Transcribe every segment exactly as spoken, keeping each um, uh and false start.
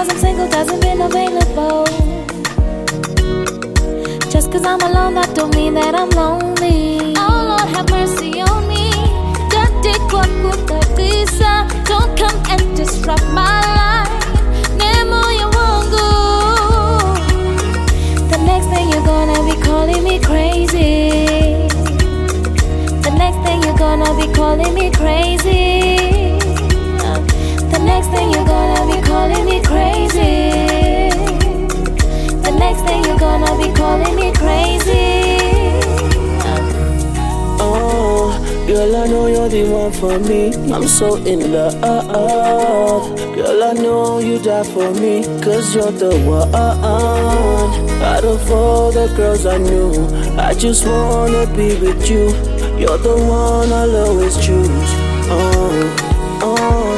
because I'm single doesn't mean available. Just cause I'm alone, that don't mean that I'm lonely. Oh Lord, have mercy on me. Dati kwa kutabisa. Don't come and disrupt my life. Nemo ya wangu. The next thing you're gonna be calling me crazy. The next thing you're gonna be calling me crazy. The next thing you're gonna be calling me crazy. The next thing you're gonna be calling me crazy. Oh, girl, I know you're the one for me. I'm so in love. Girl, I know you die for me, cause you're the one. Out of all the girls I knew, I just wanna be with you. You're the one I'll always choose. Oh, oh.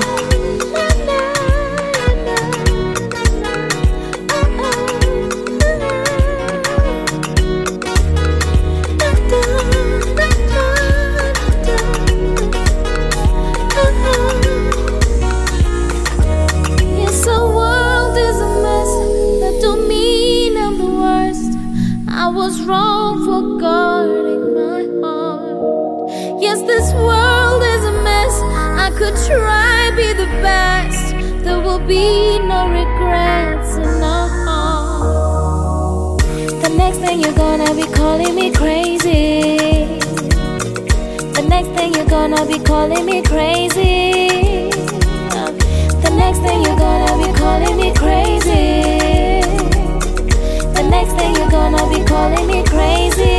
I was wrong for guarding my heart. Yes, this world is a mess. I could try be the best. There will be no regrets in our heart. The next thing you're gonna be calling me crazy. The next thing you're gonna be calling me crazy. The next thing you're gonna be calling me crazy. The next thing you're gonna be calling me crazy.